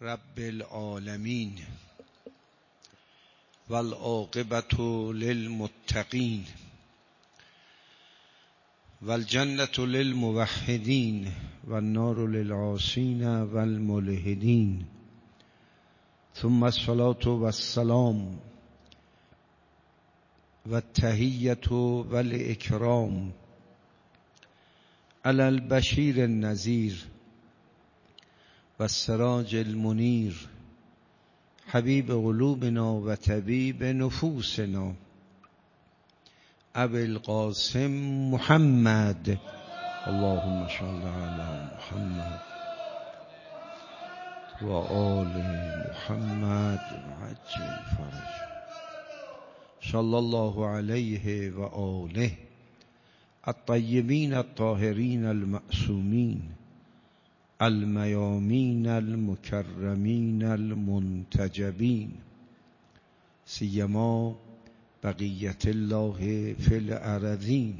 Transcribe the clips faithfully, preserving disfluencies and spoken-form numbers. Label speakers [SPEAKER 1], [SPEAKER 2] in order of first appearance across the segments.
[SPEAKER 1] رب العالمین والعاقبة للمتقین والجنة للموحدین والنار للعاصین والملحدین ثم الصلاة والسلام والتحیة والإکرام علی البشیر النذیر والسراج المنیر حبیب قلوبنا و طبیب نفوسنا ابی القاسم محمد اللهم صل علی محمد و آل محمد عجل فرج صلی الله علیه و آله الطیبین الطاهرین المعصومین المیامین المکرمین المنتجبین سیما بقیت الله فی الارضین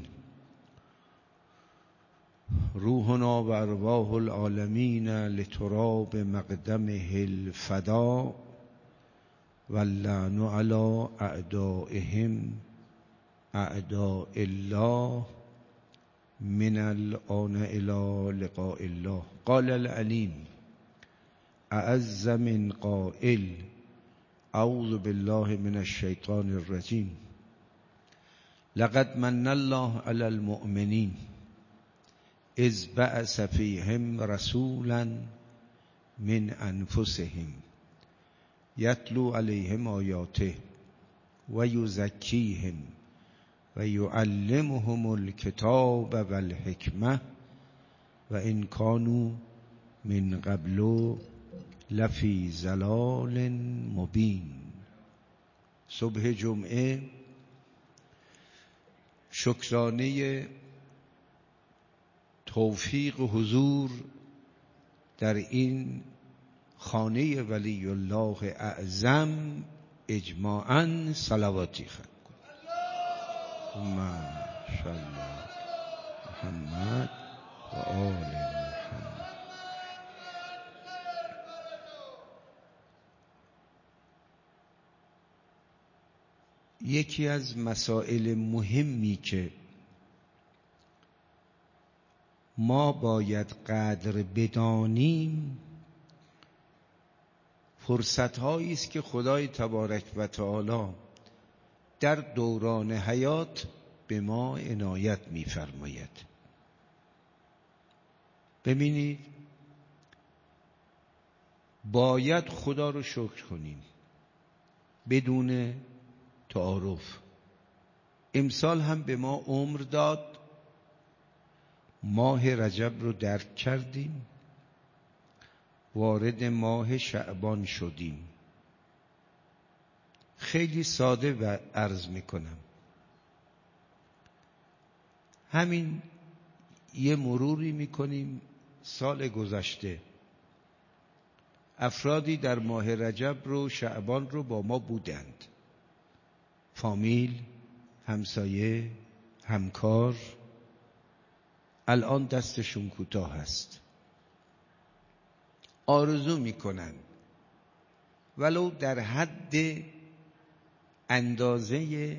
[SPEAKER 1] روحنا و ارواح العالمین لتراب مقدمه الفدا واللعن علی اعدائهم اعداء الله من الآن الى لقاء الله. قال العلیم اعز من قائل اعوذ بالله من الشیطان الرجیم لقد من الله علی المؤمنین اذ بعث فیهم رسولا من انفسهم یتلو علیهم آیاته و یزکیهم و یعلمهم الکتاب و الحکمه و ان کانوا من قبل لفی ضلال مبین. صبح جمعه شکرانه توفیق حضور در این خانه ولی الله اعظم اجماعاً صلواتی خواهد کن. اللهم صل محمد و آل محمد. یکی از مسائل مهمی که ما باید قدر بدانیم فرصت‌هایی است که خدای تبارک و تعالی در دوران حیات به ما عنایت می‌فرماید. ببینید باید خدا رو شکر کنیم بدون تعارف. امسال هم به ما عمر داد، ماه رجب رو درک کردیم، وارد ماه شعبان شدیم. خیلی ساده و عرض میکنم، همین یه مروری میکنیم سال گذشته افرادی در ماه رجب رو شعبان رو با ما بودند، فامیل، همسایه، همکار، الان دستشون کوتاه است. آرزو میکنن ولو در حد اندازه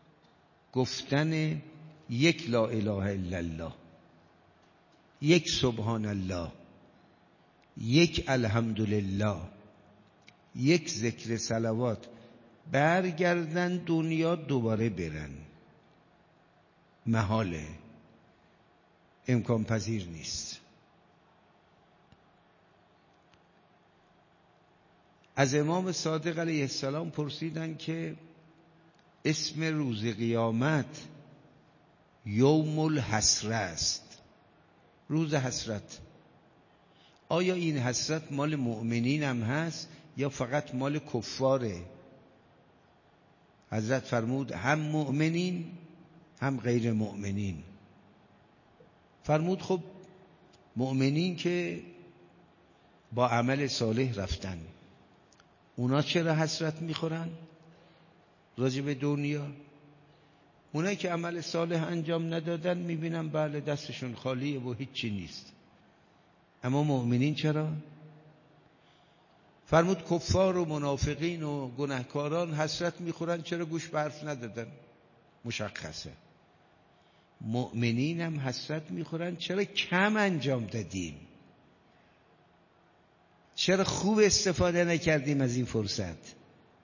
[SPEAKER 1] گفتن یک لا اله الا الله، یک سبحان الله، یک الحمدلله، یک ذکر صلوات، برگردن دنیا دوباره برن. محاله، امکان پذیر نیست. از امام صادق علیه السلام پرسیدن که اسم روز قیامت یوم الحسره است، روز حسرت. آیا این حسرت مال مؤمنین هم هست یا فقط مال کفاره؟ حضرت فرمود هم مؤمنین هم غیر مؤمنین. فرمود خب مؤمنین که با عمل صالح رفتن، اونا چرا حسرت میخورن راجع به دنیا؟ اونایی که عمل صالح انجام ندادن میبینن بله دستشون خالیه و هیچی نیست. اما مؤمنین چرا؟ فرمود کفار و منافقین و گناهکاران حسرت میخورن چرا گوش به حرف ندادن. مشخصه. مؤمنین هم حسرت میخورن چرا کم انجام دادیم، چرا خوب استفاده نکردیم از این فرصت.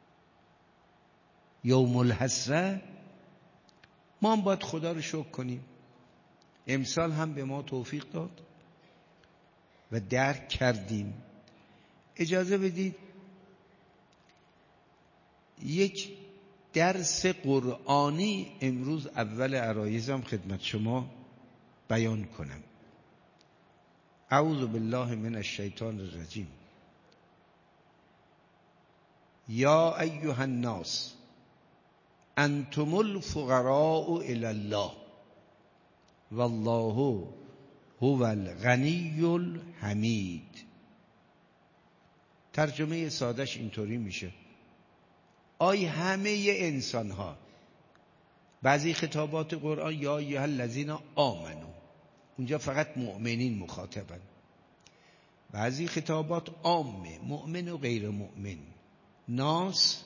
[SPEAKER 1] یوم الحسره. ما هم باید خدا رو شکر کنیم. امسال هم به ما توفیق داد و درک کردیم. اجازه بدید یک درس قرآنی امروز اول عرایزم خدمت شما بیان کنم. اعوذ بالله من الشیطان الرجیم. یا ایها الناس انتم الفقراء الی الله والله هو الغنی الحمید. ترجمه سادش اینطوری میشه: آی همه انسان ها. بعضی خطابات قرآن یا ایها الذین آمنو، اونجا فقط مؤمنین مخاطبن. بعضی خطابات عامه، مؤمن و غیر مؤمن. ناس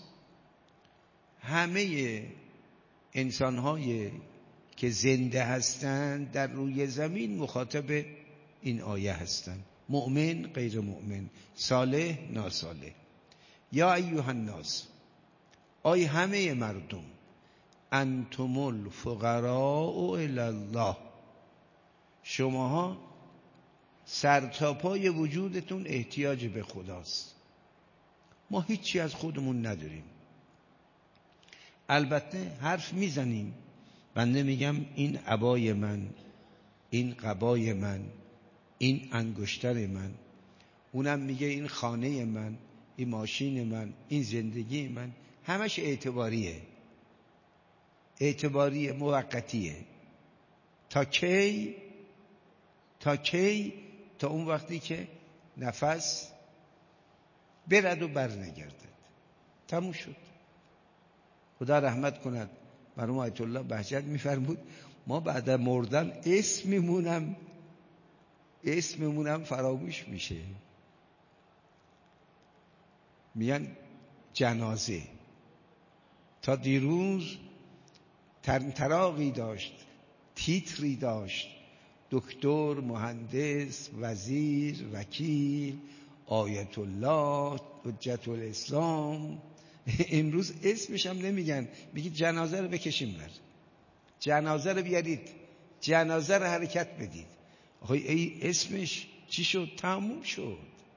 [SPEAKER 1] همه انسان های که زنده هستند در روی زمین مخاطب این آیه هستند. مؤمن، غیر مؤمن، صالح، ناصالح. یا ایها الناس، آی همه مردم، انتم الفقراء الی الله، شماها سر تا پای وجودتون احتیاج به خداست. ما هیچی از خودمون نداریم. البته حرف میزنیم، بنده میگم این عبای من، این قبای من، این انگشتر من، اونم میگه این خانه من، این ماشین من، این زندگی من. همش اعتباریه، اعتباریه، موقتیه. تا کی؟ تا کی؟ تا اون وقتی که نفس برد و بر نگردد. تموم شد. خدا رحمت کند مرحوم آیت الله بهجت میفرمود ما بعد مردن اسممونم اسممونم فراموش میشه. میگن جنازه. تا دیروز ترتراقی داشت، تیتری داشت: دکتر، مهندس، وزیر، وکیل، آیت الله، حجت الاسلام. امروز اسمش هم نمیگن، میگی جنازه رو بکشیم بر، جنازه رو بیارید، جنازه رو حرکت بدید. آخه ای اسمش چی شد؟ تموم شد.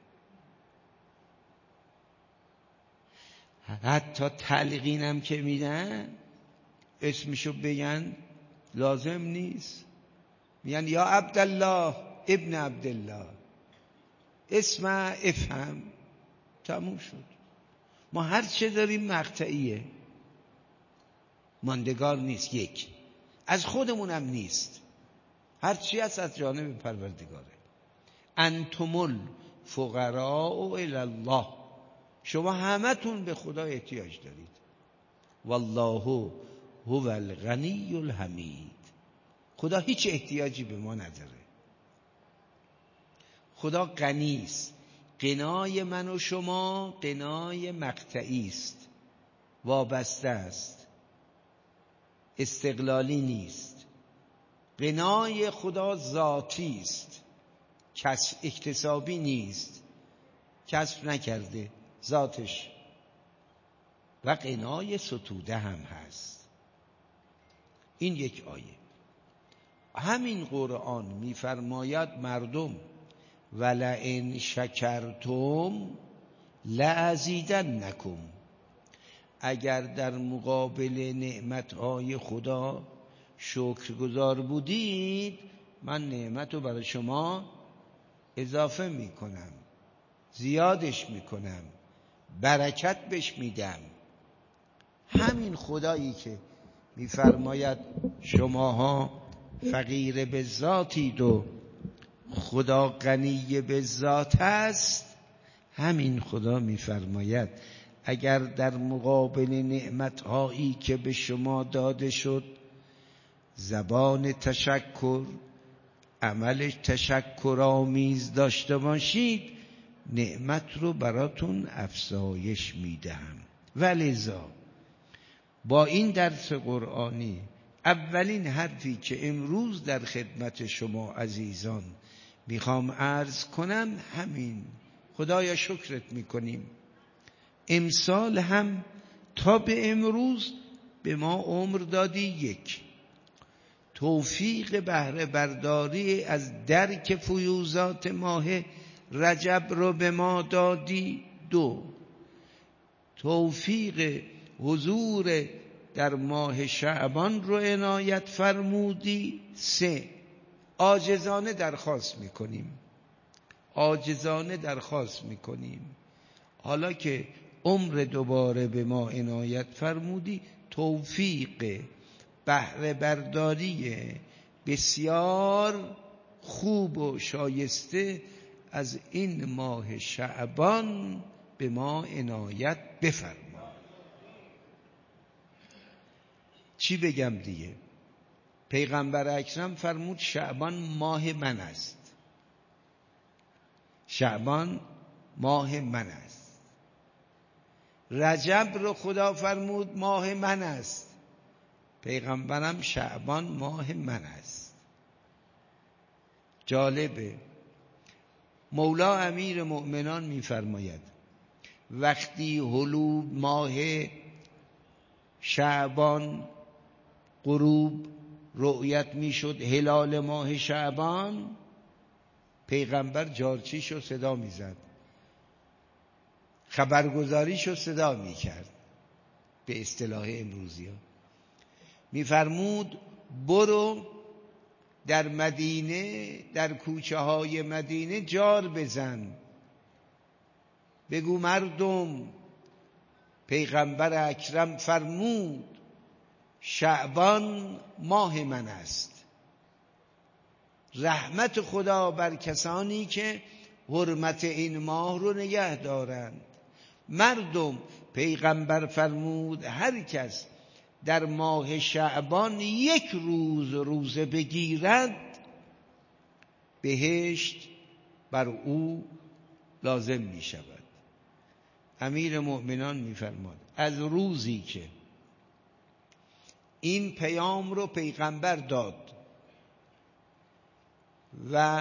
[SPEAKER 1] حتی تلقینم که میدن اسمشو بگن لازم نیست. میگن یا عبدالله ابن عبدالله، اسم افهم. تموم شد. ما هر چه داریم مقطعیه، ماندگار نیست. یک از خودمونم نیست، هر چی هست از جانب پروردگاره. انتم الفقراء الی الله، شما همتون به خدا احتیاج دارید. والله هو الغنی الحمید، خدا هیچ احتیاجی به ما نداره. خدا غنی است. غنای من و شما غنای مقطعی است، وابسته است، استقلالی نیست. غنای خدا ذاتی است، کسب اکتسابی نیست، کسب نکرده، ذاتش. و غنای ستوده هم هست. این یک آیه. همین قرآن میفرماید مردم ولئن شکرتم لازیدنکم، اگر در مقابل نعمتهای خدا شکرگزار بودید من نعمت رو برای شما اضافه میکنم، زیادش میکنم، برکت بهش میدم. همین خدایی که میفرماید شماها فقیر به ذاتید و خدا غنی به ذات است، همین خدا میفرماید اگر در مقابل نعمتهایی که به شما داده شد زبان تشکر، عمل تشکرآمیز داشته باشید، نعمت رو براتون افزایش میدهم. ولذا با این درس قرآنی اولین حرفی که امروز در خدمت شما عزیزان میخوام عرض کنم همین. خدایا شکرت میکنیم امسال هم تا به امروز به ما عمر دادی. یک، توفیق بهره برداری از درک فیوزات ماه رجب رو به ما دادی. دو، توفیق حضور در ماه شعبان رو عنایت فرمودی. سه، عاجزانه درخواست میکنیم عاجزانه درخواست میکنیم حالا که عمر دوباره به ما عنایت فرمودی، توفیق بهره برداری بسیار خوب و شایسته از این ماه شعبان به ما عنایت بفرما. چی بگم دیگه؟ پیغمبر اکرم فرمود شعبان ماه من است. شعبان ماه من است. رجب رو خدا فرمود ماه من است. پیغمبرم شعبان ماه من است. جالبه مولا امیر مؤمنان می‌فرماید وقتی هلو ماه شعبان غروب رؤیت میشد، هلال ماه شعبان، پیغمبر جارچیشو صدا میزد، خبرگزاریشو صدا میکرد. به اصطلاح امروزی ها میفرمود برو در مدینه، در کوچه های مدینه جار بزن، بگو مردم پیغمبر اکرم فرمود شعبان ماه من است. رحمت خدا بر کسانی که حرمت این ماه رو نگه دارند. مردم پیغمبر فرمود هر کس در ماه شعبان یک روز روزه بگیرد بهشت بر او لازم می شود. امیر مؤمنان می فرماد از روزی که این پیام رو پیغمبر داد و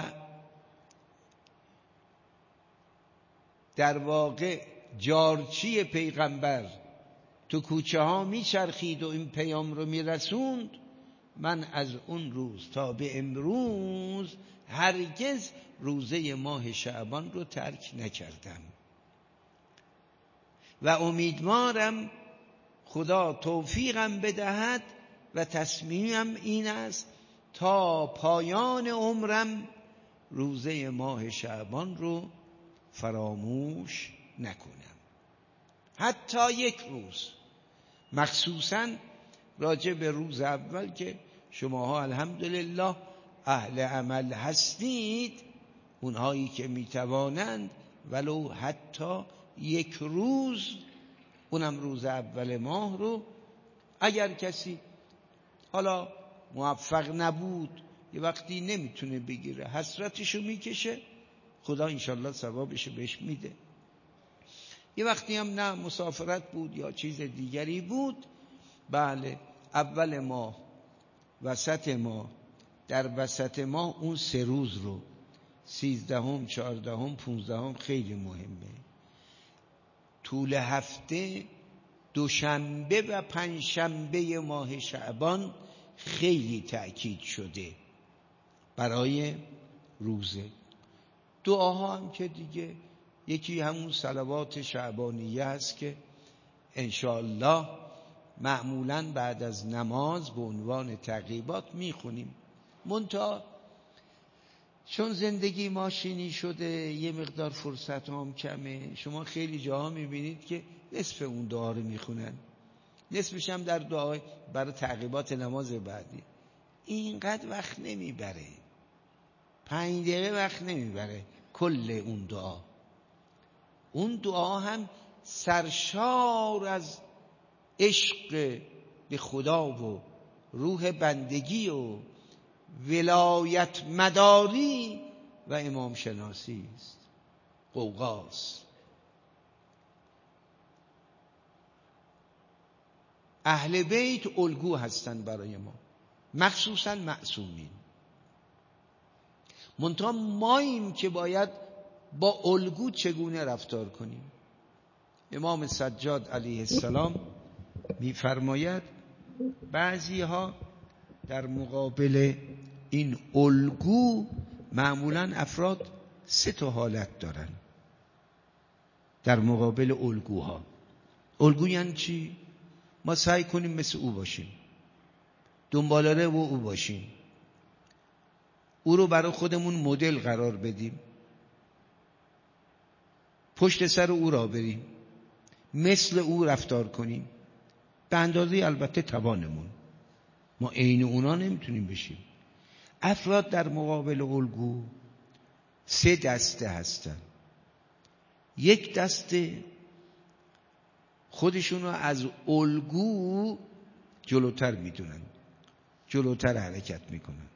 [SPEAKER 1] در واقع جارچی پیغمبر تو کوچه ها می چرخید و این پیام رو می رسوند، من از اون روز تا به امروز هرگز روزه ماه شعبان رو ترک نکردم و امیدوارم خدا توفیقم بدهد و تصمیمم این است تا پایان عمرم روزه ماه شعبان رو فراموش نکنم، حتی یک روز. مخصوصاً راجع به روز اول که شماها الحمدلله اهل عمل هستید، اونهایی که میتوانند ولو حتی یک روز، اونم روز اول ماه رو، اگر کسی حالا موفق نبود یه وقتی نمیتونه بگیره حسرتشو میکشه، خدا انشالله ثوابشو بهش میده. یه وقتی هم نه مسافرت بود یا چیز دیگری بود، بله اول ماه، وسط ماه، در وسط ماه اون سه روز رو، سیزدهم، چهاردهم، پونزدهم خیلی مهمه. طول هفته دوشنبه و پنجشنبه ماه شعبان خیلی تأکید شده برای روزه. دعاها هم که دیگه یکی همون صلوات شعبانیه هست که انشاءالله معمولاً بعد از نماز به عنوان تعقیبات میخونیم. منتها چون زندگی ماشینی شده یه مقدار فرصت هم کمه، شما خیلی جاها میبینید که نصف اون دعا رو میخونن، نصفش هم در دعای برای تعقیبات نماز بعدی. اینقدر وقت نمیبره، پنج دقیقه وقت نمیبره کل اون دعا. اون دعا هم سرشار از عشق به خدا و روح بندگی و ولایت مداری و امام شناسی است. غوغاست. اهل بیت الگو هستند برای ما، مخصوصا معصومین. منتها ماییم که باید با الگو چگونه رفتار کنیم. امام سجاد علیه السلام می‌فرماید بعضی ها در مقابل این الگو، معمولاً افراد سه تا حالت دارن در مقابل الگوها. الگو یعنی چی؟ ما سعی کنیم مثل او باشیم، دنباله و او باشیم، او رو برای خودمون مدل قرار بدیم، پشت سر او را بریم، مثل او رفتار کنیم، به اندازه البته توانمون. ما عین اونا نمیتونیم بشیم. افراد در مقابل الگو سه دسته هستن. یک دسته خودشونو از الگو جلوتر میدونن، جلوتر حرکت میکنن.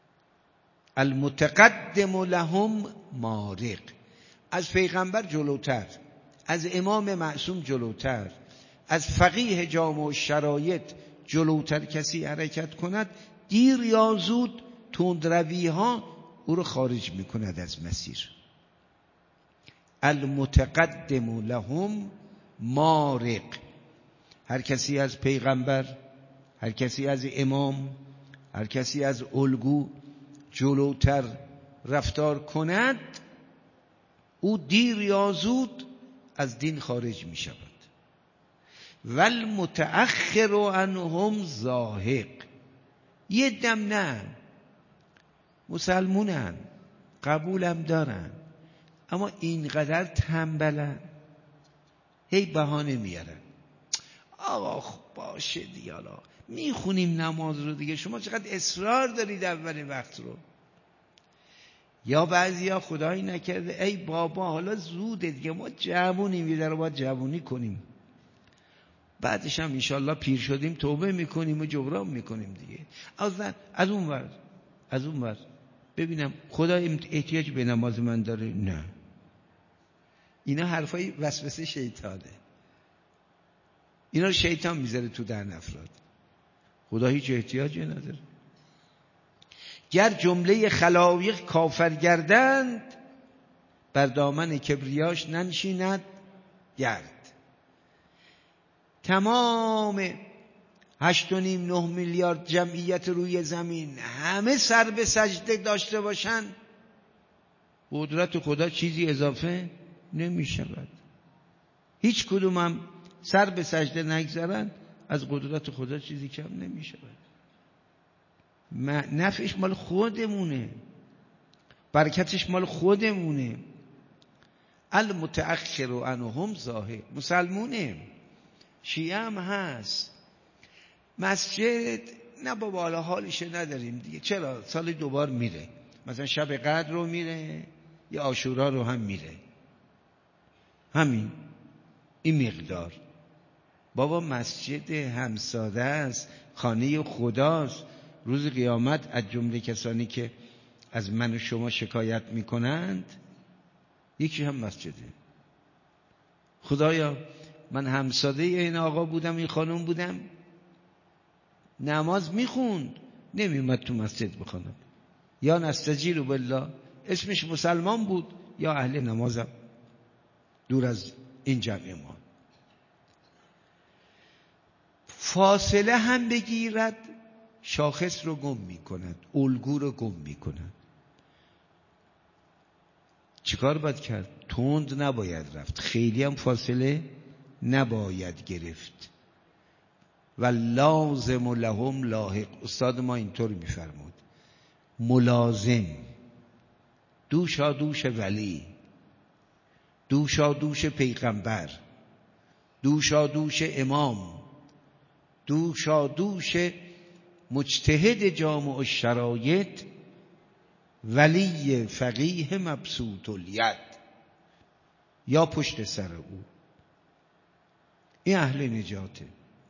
[SPEAKER 1] المتقدم لهم مارق، از پیغمبر جلوتر، از امام معصوم جلوتر، از فقیه جامع شرایط جلوتر کسی حرکت کند، دیر یا زود تندروی ها او رو خارج میکند از مسیر. المتقدم لهم مارق، هر کسی از پیغمبر، هر کسی از امام، هر کسی از الگو جلوتر رفتار کند، او دیر یا زود از دین خارج می شود. والمتأخر عنهم زاهق، یه دم نه، مسلمونن، قبولم دارن، اما اینقدر تنبلن، هی بهانه میارن. آقا خب باشه دیگه، حالا میخونیم نماز رو دیگه، شما چقدر اصرار دارید اول وقت رو. یا بعضیا خدایی نکرده ای بابا حالا زوده دیگه، ما جوونیم، یه ذره باید جوونی کنیم، بعدش هم انشالله پیر شدیم توبه میکنیم و جبران میکنیم دیگه. از از اون ور از اون ور ببینم خدا احتیاج به نماز من داره؟ نه. اینا حرفای وسوسه شیطانه، اینا رو شیطان میذاره تو دهن افراد. خدا هیچ احتیاجی نداره. گر جمله خلایق کافر گردند، بر دامن کبریاش ننشیند گرد. تمام هشت و نیم نه میلیارد جمعیت روی زمین همه سر به سجده داشته باشن، قدرت خدا چیزی اضافه نمی شود. هیچ کدوم هم سر به سجده نگذارن، از قدرت خدا چیزی کم نمی شود. نفعش مال خودمونه، برکتش مال خودمونه. المتأخر عنهم زاهق، مسلمونه، شیعه هم هست. مسجد نه بابا حالا حالش نداریم دیگه، چرا سال دوبار میره، مثلا شب قدر رو میره یا عاشورا رو هم میره، همین این مقدار. بابا مسجد همساده است، خانه خداست. روز قیامت از جمله کسانی که از من و شما شکایت میکنند یکی هم مسجده. خدایا من همساده این آقا بودم، این خانم بودم، نماز میخوند نمیومد تو مسجد بخوند، یا نستجیر بالله اسمش مسلمان بود یا اهل نمازم، دور از این جمع ما. فاصله هم بگیرد شاخص رو گم میکند، الگو رو گم میکند. چیکار باید کرد؟ تند نباید رفت، خیلی هم فاصله نباید گرفت. و لازم لهم لاحق، استاد ما اینطور میفرمود، ملازم، دوشا دوش ولی، دوشا دوش پیغمبر، دوشا دوش امام، دوشا دوش مجتهد جامع الشرایط، ولی فقیه مبسوط الید، یا پشت سر او. این اهل نجاته.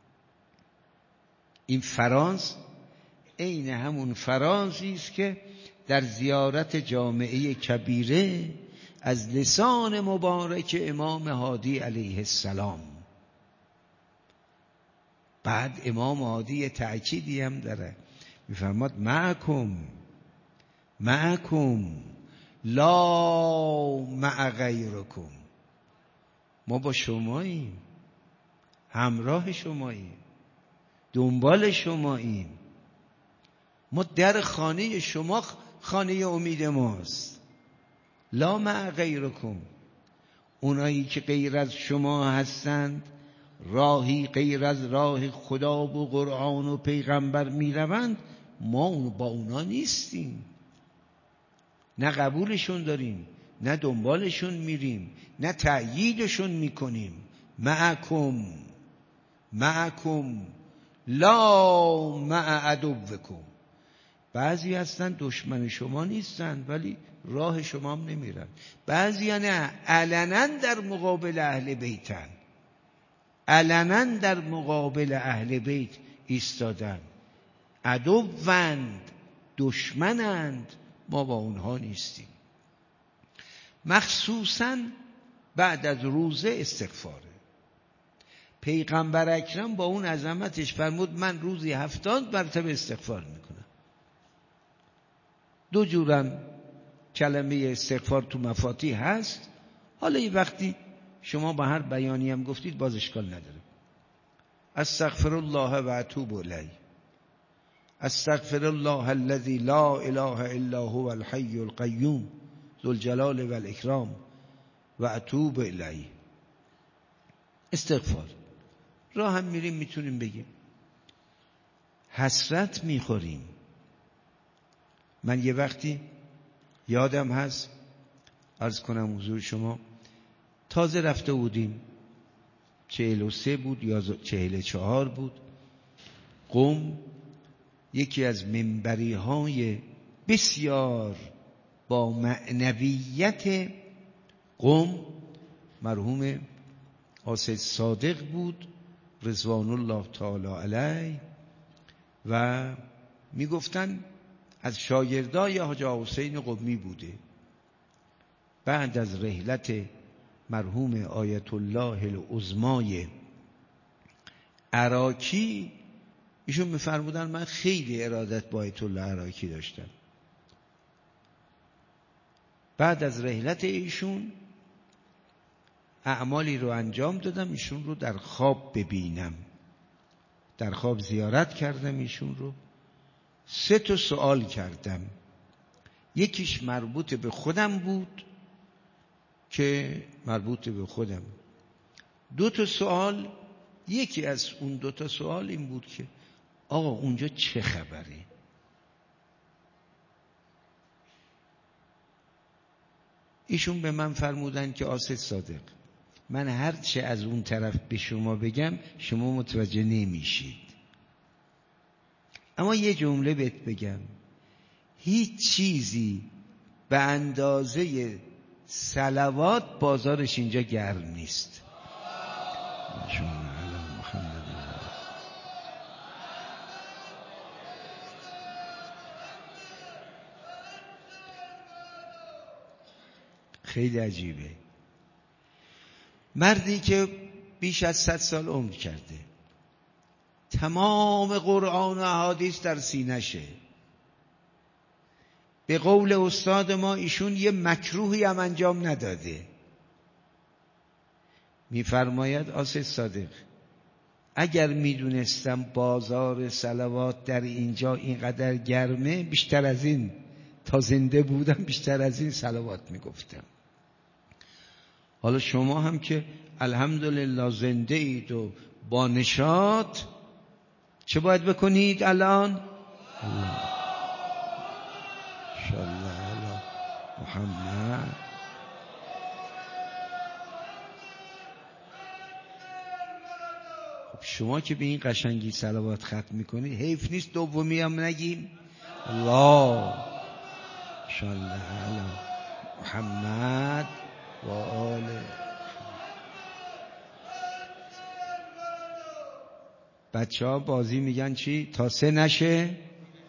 [SPEAKER 1] این فراز عین همون فرازی است که در زیارت جامعه کبیره از لسان مبارک امام هادی علیه السلام. بعد امام هادی تأکیدی هم داره، میفرماد معکم معکم لا مع غیرکم. ما با شماییم، همراه شماییم، دنبال شماییم. ما در خانه شما خانه امید ماست. لا مع غیرکم. اونایی که غیر از شما هستند، راهی غیر از راه خدا و قرآن و پیغمبر میروند، ما با اونا نیستیم. نه قبولشون داریم، نه دنبالشون میریم، نه تأییدشون میکنیم. معکم معکم لا مع عدوکم. بعضی هستن دشمن شما نیستن ولی راه شما هم نمیرن. بعضی نه، علنا در مقابل اهل بیتن، علنا در مقابل اهل بیت ایستادن. عدوند، دشمنند، ما با اونها نیستیم. مخصوصا بعد از روزه استغفاره. پیغمبر اکرم با اون عظمتش فرمود من روزی هفتاد مرتبه استغفار میکنم. دو جورم کلمه استغفار تو مفاتیح هست. حالا یه وقتی شما با هر بیانی هم گفتید باز اشکال نداره. استغفر الله و اتوب الیه. استغفر الله الذي لا اله الا هو الحي القیوم ذو الجلال والاکرام و اتوب الیه. استغفار. راه هم میریم میتونیم بگیم. حسرت میخوریم. من یه وقتی یادم هست، عرض کنم حضور شما، تازه رفته بودیم، چهل و سه بود یا چهل و چهار بود، قم، یکی از منبری های بسیار با معنویت قم مرحوم آسد صادق بود رضوان الله تعالی علیه، و میگفتن از شاگردای حاج حسین قمی بوده. بعد از رحلت مرحوم آیت الله العظمای عراقی، ایشون میفرمودن من خیلی ارادت با آیت الله عراقی داشتم. بعد از رحلت ایشون اعمالی رو انجام دادم ایشون رو در خواب ببینم. در خواب زیارت کردم ایشون رو. سه تا سوال کردم. یکیش مربوط به خودم بود که مربوط به خودم. دو تا سوال، یکی از اون دو تا سوال این بود که آقا اونجا چه خبره؟ ایشون به من فرمودن که آسد صادق، من هر چه از اون طرف به شما بگم شما متوجه نمیشید، اما یه جمله بهت بگم، هیچ چیزی به اندازه صلوات بازارش اینجا گرم نیست. خیلی عجیبه. مردی که بیش از صد سال عمر کرده، تمام قرآن و احادیث در سینشه، به قول استاد ما ایشون یه مکروهی هم انجام نداده. میفرماید آسد صادق اگر میدونستم بازار صلوات در اینجا اینقدر گرمه، بیشتر از این تا زنده بودم بیشتر از این صلوات میگفتم. حالا شما هم که الحمدلله زنده اید و با نشاط، چه باید بکنید الان؟ انشاءالله علی محمد. خب شما که به این قشنگی صلوات ختم میکنید، حیف نیست دومی هم نگیم؟ الله انشاءالله علی محمد و آل. بچه ها بازی میگن چی؟ تا سه نشه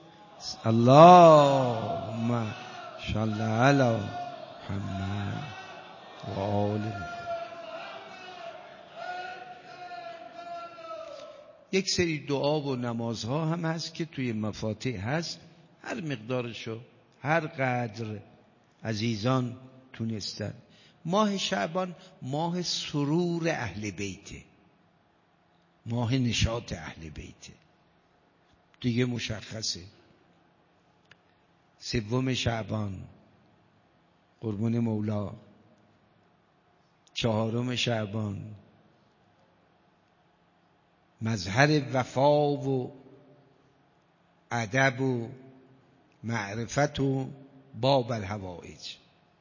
[SPEAKER 1] اللهم انشاءالله علی محمد. یک سری دعا و نمازها هم هست که توی مفاتیح هست، هر مقدارشو هر قدر عزیزان تونستن. ماه شعبان ماه سرور اهل بیته، ماه نشاط اهل بیته، دیگه مشخصه. سوم شعبان قربون مولا، چهارم شعبان مظهر وفا و ادب و معرفت و باب الحوائج.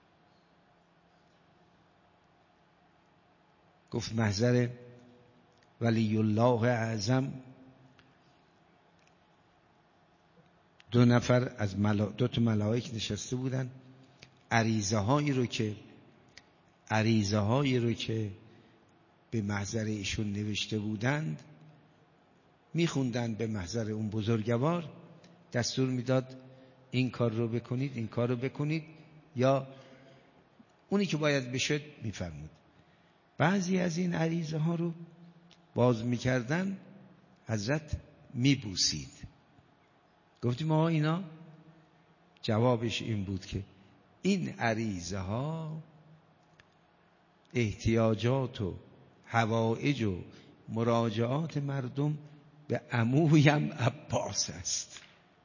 [SPEAKER 1] گفت محضر ولی الله اعظم دو نفر از ملا... دو تا ملائک نشسته بودن، عریضه هایی رو که عریضه هایی رو که به محضر ایشون نوشته بودند میخوندن به محضر اون بزرگوار، دستور میداد این کار رو بکنید، این کار رو بکنید، یا اونی که باید بشد میفرمود. بعضی از این عریضه ها رو باز میکردن، حضرت میبوسید. گفتیم آقا اینا، جوابش این بود که این عریضه ها احتیاجات و حوائج و مراجعات مردم به عمویم عباس است،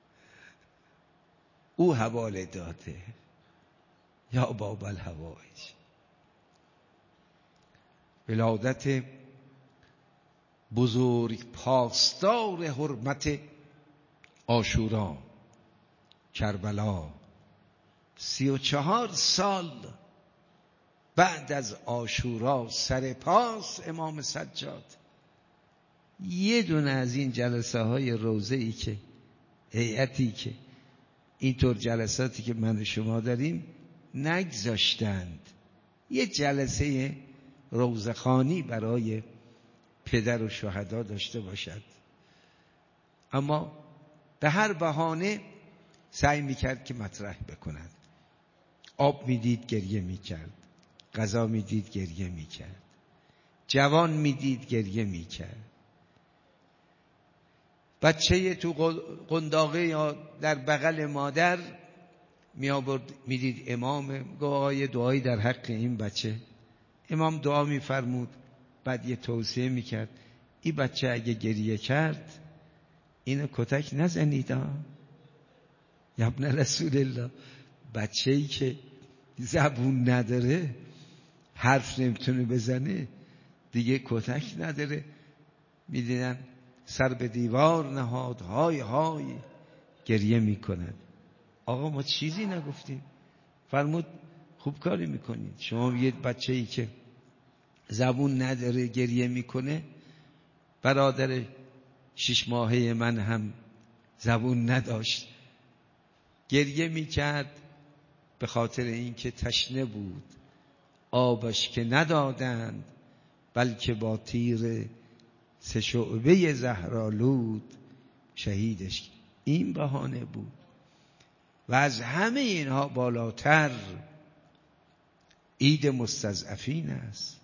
[SPEAKER 1] او حواله داده یا باب الحوائج. ولادت بزرگ پاسدار حرمت عاشورا کربلا، سی و چهار سال بعد از عاشورا سر پاس امام سجاد. یه دونه از این جلسه های روزه ای که هیئتی که اینطور جلساتی که من و شما داریم نگذاشتند یه جلسه روزخوانی برای پدر و شهدا داشته باشد، اما به هر بهانه سعی میکرد که مطرح بکند. آب میدید گریه میکرد، غذا میدید گریه میکرد، جوان میدید گریه میکرد. بچه تو قنداقه یا در بغل مادر می آورد میدید امام، گوهای دعایی در حق این بچه. امام دعا میفرمود، بعد یه توصیه میکرد این بچه اگه گریه کرد اینو کتک نزنید ها یا ابن رسول الله. بچه‌ای که زبون نداره، حرف نمیتونه بزنه، دیگه کتک نداره. میدینن سر به دیوار نهاد، های های گریه میکنن. آقا ما چیزی نگفتیم. فرمود خوب کاری میکنید. شما یه بچه‌ای که زبون نداره گریه میکنه، برادر شش ماهه من هم زبون نداشت، گریه میکرد به خاطر اینکه تشنه بود، آبش که ندادند بلکه با تیر سه شعبه زهرآلود شهیدش. این بهانه بود. و از همه اینها بالاتر عید مستضعفین است.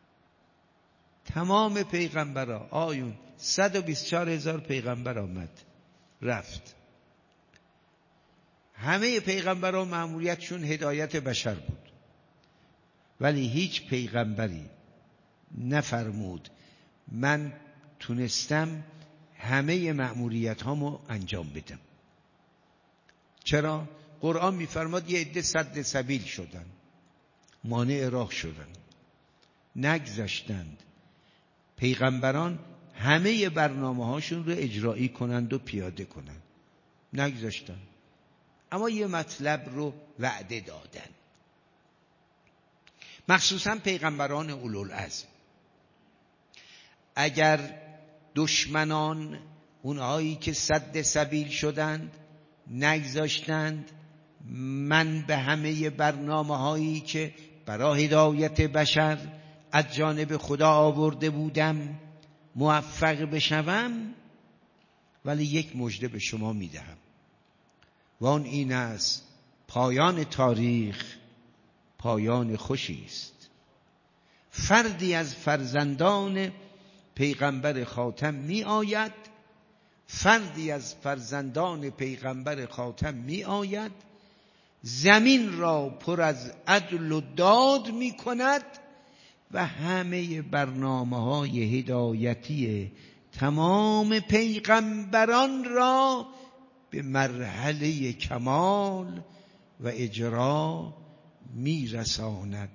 [SPEAKER 1] تمام پیغمبرها آیون صد و بیست و چهار هزار پیغمبر آمد رفت، همه پیغمبرها مأموریتشون هدایت بشر بود، ولی هیچ پیغمبری نفرمود من تونستم همه مأموریت هامو انجام بدم. چرا؟ قرآن میفرماد یه عده سد سبیل شدن، مانع راه شدن، نگذاشتند پیغمبران همه برنامه هاشون رو اجرایی کنند و پیاده کنند، نگذاشتن. اما یه مطلب رو وعده دادن، مخصوصا پیغمبران اولوالعزم. اگر دشمنان، اونهایی که سد سبیل شدند، نگذاشتند من به همه برنامه هایی که برای هدایت بشر از جانب خدا آورده بودم موفق بشوم، ولی یک مژده به شما میدهم و آن این است پایان تاریخ پایان خوشی است. فردی از فرزندان پیغمبر خاتم می آید، فردی از فرزندان پیغمبر خاتم می آید، زمین را پر از عدل و داد می کند و همه برنامه های هدایتی تمام پیغمبران را به مرحله کمال و اجرا می رساند.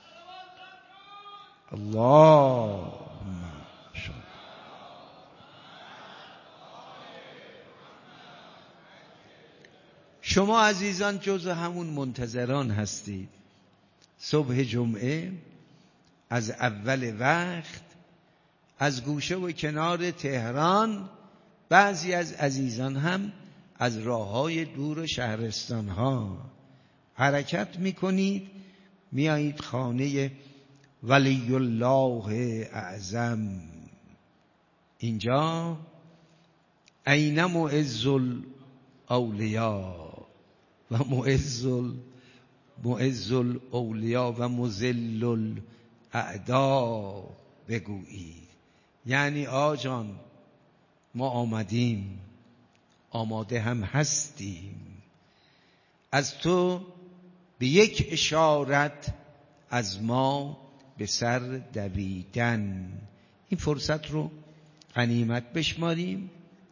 [SPEAKER 1] اللهم شما عزیزان جزو همون منتظران هستید. صبح جمعه از اول وقت از گوشه و کنار تهران، بعضی از عزیزان هم از راههای دور شهرستانها حرکت میکنید، میایید خانه ولی الله اعظم. اینجا عین معز الاولیا و معز معز الاولیا و مذل الاعدا بگویید. یعنی آجان ما آمدیم، آماده هم هستیم از تو به یک اشارت از ما به سر دویدن. این فرصت رو غنیمت بشماریم.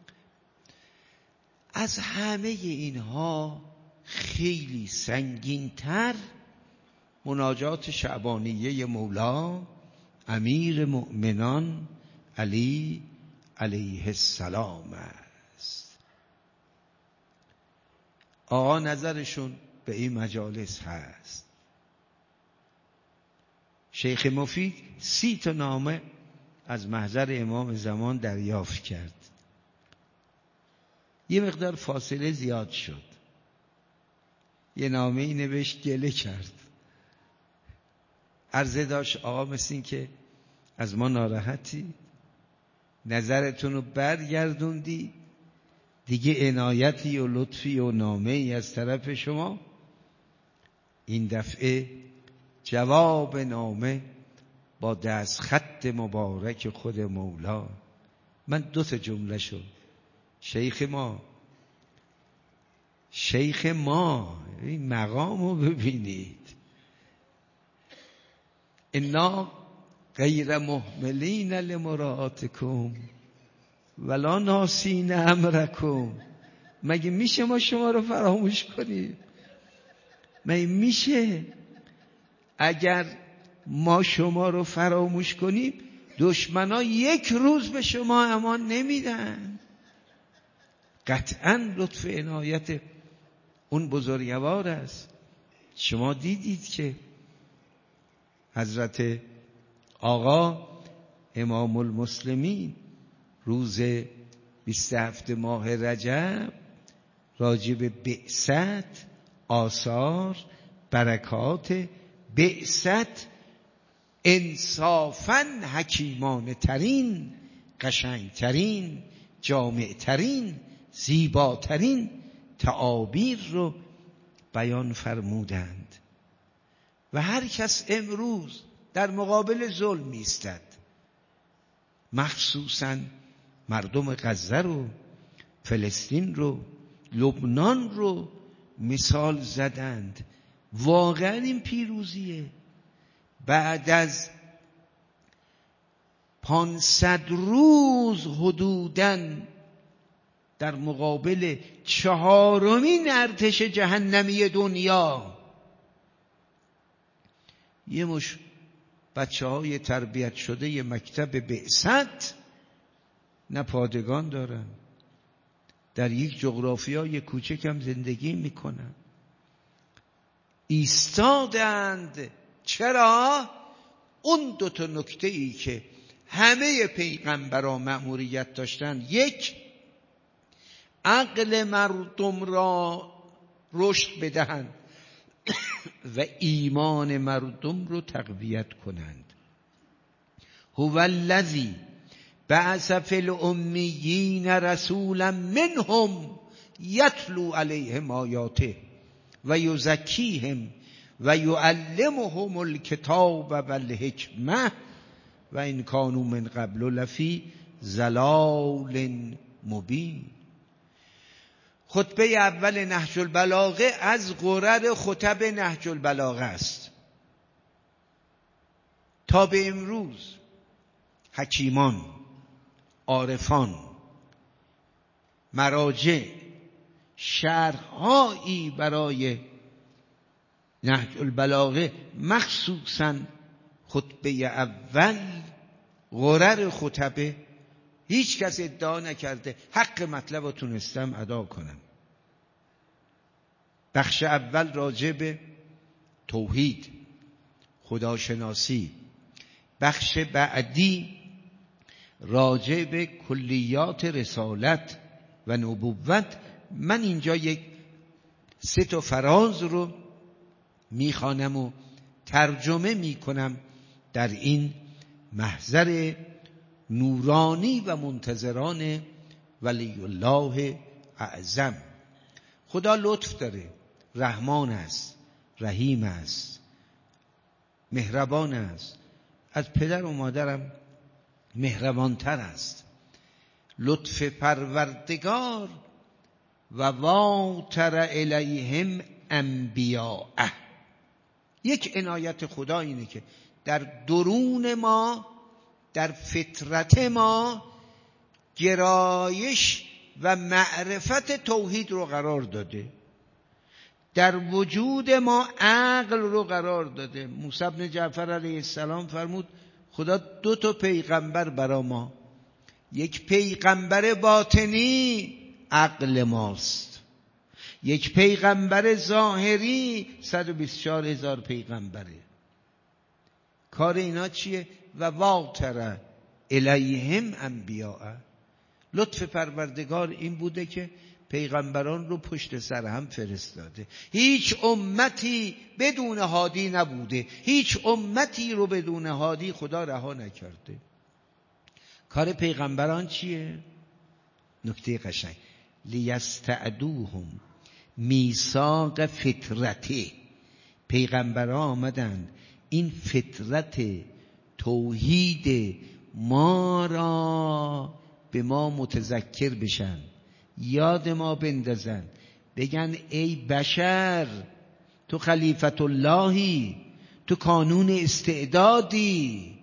[SPEAKER 1] از همه اینها خیلی سنگین‌تر مناجات شعبانیه مولا امیر مؤمنان علی علیه السلام است. آقا نظرشون به این مجالس هست. شیخ مفید سی تا نامه از محضر امام زمان دریافت کرد. یه مقدار فاصله زیاد شد. یه نامه ای نوشت، گله کرد، عرضه داشت آقا مثل این که از ما ناراحتی، نظرتون رو برگردوندی، دیگه عنایتی و لطفی و نامه ای از طرف شما. این دفعه جواب نامه با دست خط مبارک خود مولا. من دو تا جمله شد. شیخ ما شیخ ما این مقام رو ببینید، انا غیر مهملین لمراعاتکم ولا ناسین امرکم. مگه میشه ما شما رو فراموش کنیم؟ مگه میشه؟ اگر ما شما رو فراموش کنیم دشمنا یک روز به شما امان نمیدن. قطعا لطف عنایت اون بزرگوار است. شما دیدید که حضرت آقا امام المسلمین روز بیست و هفت ماه رجب راجع به بعثت، آثار، برکات بعثت انصافاً حکیمانه ترین، قشنگ ترین، جامع ترین، زیباترین تعابیر رو بیان فرمودند. و هر کس امروز در مقابل ظلم ایستد، مخصوصاً مردم غزه رو، فلسطین رو، لبنان رو مثال زدند. واقعاً این پیروزیه. بعد از پانصد روز حدوداً در مقابل چهارمین ارتش جهنمی دنیا، یه مش بچه های تربیت شده ی مکتب بعثت نپادگان دارن، در یک جغرافیای کوچک هم زندگی میکنن، ایستادند. چرا؟ اون دو تا نکته ای که همه پیغمبران مأموریت داشتن، یک، عقل مردم را رشد بدهند و ایمان مردم رو تقویت کنند. هو الذی بعث فی الامیین رسولا منهم یتلو علیهم آیاته و یزکیهم و یعلمهم الکتاب والحکمه و این کانوا من قبل لفی ضلال مبین. خطبه اول نهج البلاغه از غرر خطب نهج البلاغه است. تا به امروز حکیمان، عارفان، مراجع شرح‌هایی برای نهج البلاغه مخصوصاً خطبه اول غرر خطبه هیچ کس ادعا نکرده حق مطلب رو تونستم ادا کنم. بخش اول راجع به توحید، خداشناسی، بخش بعدی راجع به کلیات رسالت و نبوت. من اینجا یک سه تا فراز رو میخوانم و ترجمه میکنم در این محضر نورانی و منتظران ولی الله اعظم. خدا لطف داره، رحمان است، رحیم است، مهربان است، از پدر و مادرم مهربانتر است. لطف پروردگار و واتر الیهم انبیاءه. یک عنایت خدا اینه که در درون ما، در فطرت ما گرایش و معرفت توحید رو قرار داده، در وجود ما عقل رو قرار داده. موسی بن جعفر علیه السلام فرمود خدا دو تا پیغمبر برا ما، یک پیغمبر باطنی عقل ماست، یک پیغمبر ظاهری صد و بیست و چهار هزار پیغمبره. کار اینا چیه؟ و واتر الیهم انبیاء. لطف پروردگار این بوده که پیغمبران رو پشت سر هم فرستاده. هیچ امتی بدون هادی نبوده، هیچ امتی رو بدون هادی خدا رها نکرده. کار پیغمبران چیه؟ نکته قشنگ، لیستعدوهم میثاق فطرته. پیغمبران آمدن این فطرت توحید ما را به ما متذکر بشن، یاد ما بندازن، بگن ای بشر تو خلیفت اللهی، تو کانون استعدادی،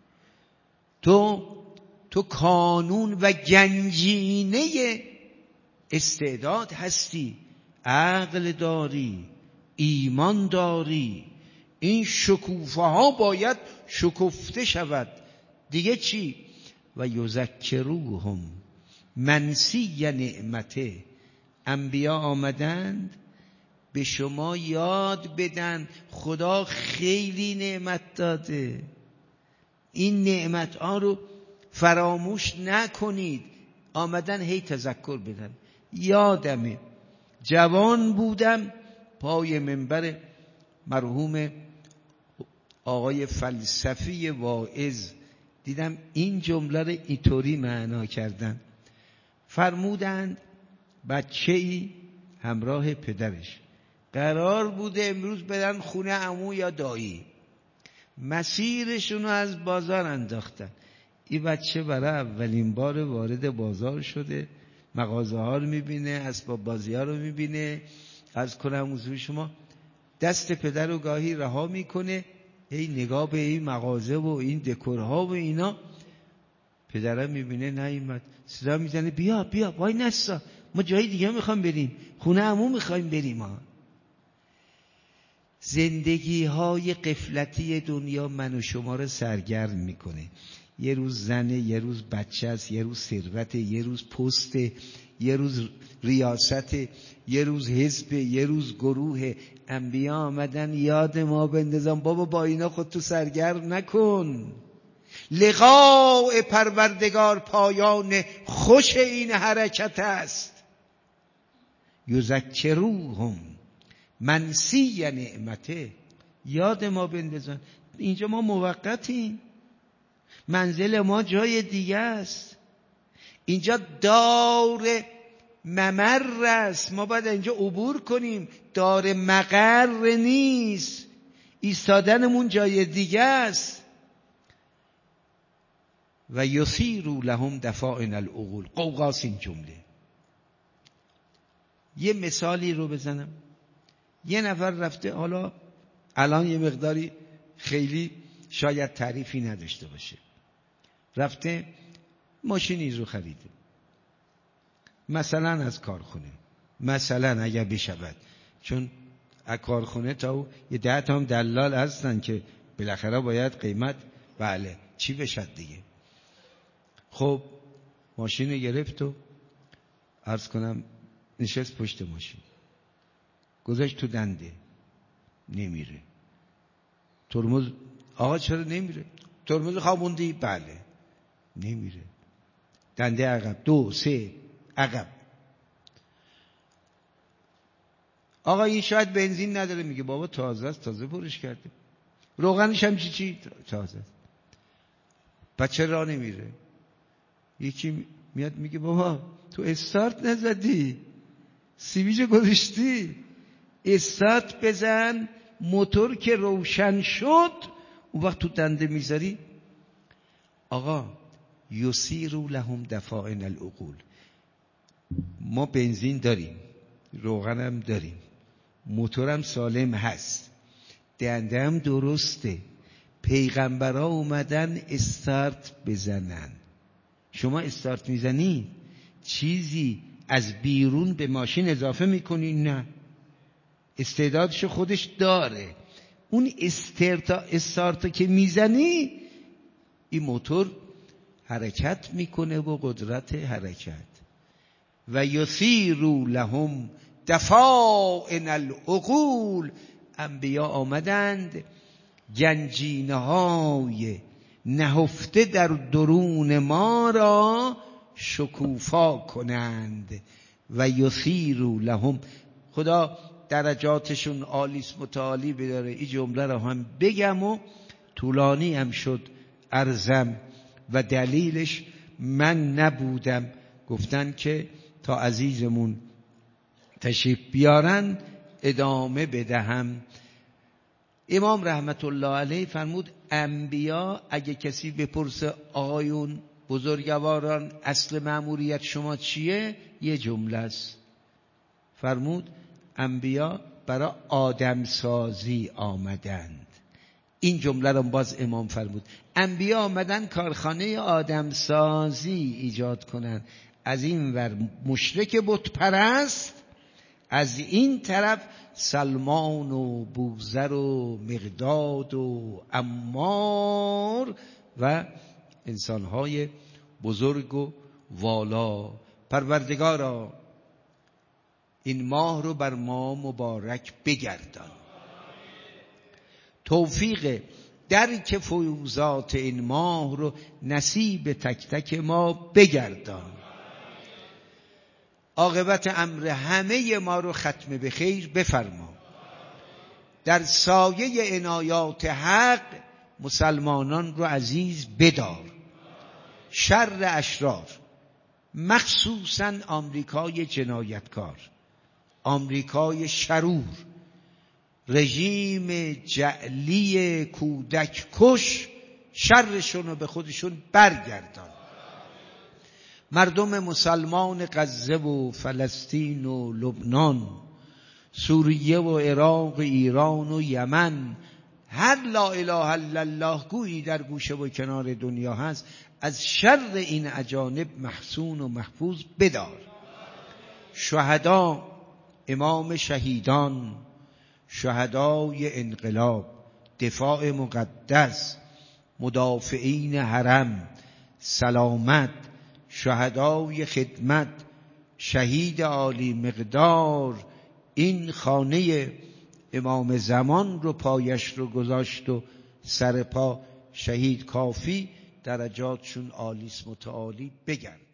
[SPEAKER 1] تو تو کانون و گنجینه استعداد هستی، عقل داری، ایمان داری، این شکوفه ها باید شکفته شود. دیگه چی؟ و یذکروهم منسی نعمته. انبیا آمدند به شما یاد بدن خدا خیلی نعمت داده، این نعمت ها رو فراموش نکنید. آمدن هی تذکر بدن. یادمه جوان بودم پای منبر مرحوم آقای فلسفی واعظ دیدم این جمله رو اینطوری معنا کردن. فرمودند بچه‌ای همراه پدرش قرار بوده امروز برن خونه عمو یا دایی، مسیرشون رو از بازار انداختن. این بچه برای اولین بار وارد بازار شده، مغازه ها رو میبینه، اسباب بازی ها رو میبینه. عرض کنم حضور شما دست پدر رو گاهی رها میکنه، ای نگاه به این مغازه و این دکورها و اینا. پدرم میبینه نیومد، صدا میزنه بیا بیا وای نسا، ما جای دیگه میخوام بریم، خونه عمو میخوایم بریم. ها زندگی های غفلتی دنیا من و شما رو سرگرم میکنه. یه روز زنه، یه روز بچه است، یه روز ثروت، یه روز پست، یه روز ریاست، یه روز حزب، یه روز گروه. انبیا آمدن یاد ما بندازن بابا با اینا خودتو سرگرم نکن. لقاء پروردگار پایان خوش این حرکت است. یذکروهم منسی نعمته. یاد ما بندازن اینجا ما موقتیم، منزل ما جای دیگه است. اینجا دار ممر است، ما باید اینجا عبور کنیم. دار مقر نیست، ایستادنمون جای دیگه است. و یثیر لهم دفائن العقول. قوقاس این جمله. یه مثالی رو بزنم. یه نفر رفته، حالا الان یه مقداری خیلی شاید تعریفی نداشته باشه، رفته ماشینی رو خریده، مثلا از کارخونه، مثلا اگر بشود، چون از کارخونه تا او یه ده تا هم دلال هستن که بالاخره باید قیمت بله چی بشد دیگه. خب ماشین گرفت و عرض کنم نشست پشت ماشین، گذاشت تو دنده، نمیره. ترمز، آقا چرا نمیره؟ ترمز خوابوندی؟ بله. نمیره. دنده عقب، دو سه عقب. آقا این شاید بنزین نداره. میگه بابا تازه است، تازه پرش کرده. روغنش هم چی چی تازه است. بچه را نمیره. یکی میاد میگه بابا تو استارت نزدی، سیویج گذاشتی، استارت بزن، موتور که روشن شد اون وقت تو دنده میذاری. آقا یثیر لهم دفائن العقول. ما بنزین داریم، روغن هم داریم، موتورم سالم هست، دنده هم درسته، پیغمبرها اومدن استارت بزنن. شما استارت میزنی چیزی از بیرون به ماشین اضافه میکنی؟ نه، استعدادشو خودش داره. اون استارت که میزنی این موتور حرکت میکنه و قدرت حرکت. و یثیر لهم دفائن العقول. انبیا آمدند گنجینه های نهفته در درون ما را شکوفا کنند. و یثیر لهم. خدا درجاتشون عالیست، متعالی بداره. این جمله رو هم بگم و طولانی هم شد عرضم و دلیلش من نبودم، گفتن که تا عزیزمون تشریف بیارن ادامه بدهم. امام رحمت الله علیه فرمود انبیا اگه کسی بپرسه آقایون بزرگواران اصل مأموریت شما چیه، یه جمله است. فرمود انبیا برای آدم سازی آمدند. این جمله رو باز امام فرمود انبیا آمدن کارخانه آدم سازی ایجاد کنند. از این ور مشرک بت پرست، از این طرف سلمان و بوذر و مقداد و عمار و انسانهای بزرگ و والا. پروردگارا این ماه رو بر ما مبارک بگردان، توفیق درک فیوزات این ماه رو نصیب تک تک ما بگردان، عاقبت امر همه ما رو ختم به خیر بفرما. در سایه عنایات حق مسلمانان رو عزیز بدار. شر اشرار مخصوصاً آمریکای جنایتکار، آمریکای شرور، رژیم جعلی کودک کش، شرشون رو به خودشون برگردان. مردم مسلمان غزه و فلسطین و لبنان، سوریه و عراق و ایران و یمن، هر لا اله الا الله گویی در گوشه و کنار دنیا هست، از شر این اجانب محصون و محفوظ بدار. شهدا، امام شهیدان، شهدای انقلاب، دفاع مقدس، مدافعین حرم، سلامت، شهدای خدمت، شهید عالی مقدار، این خانه امام زمان رو پایش رو گذاشت و سر پا شهید کافی، درجاتشون عالیست متعالی بگرد.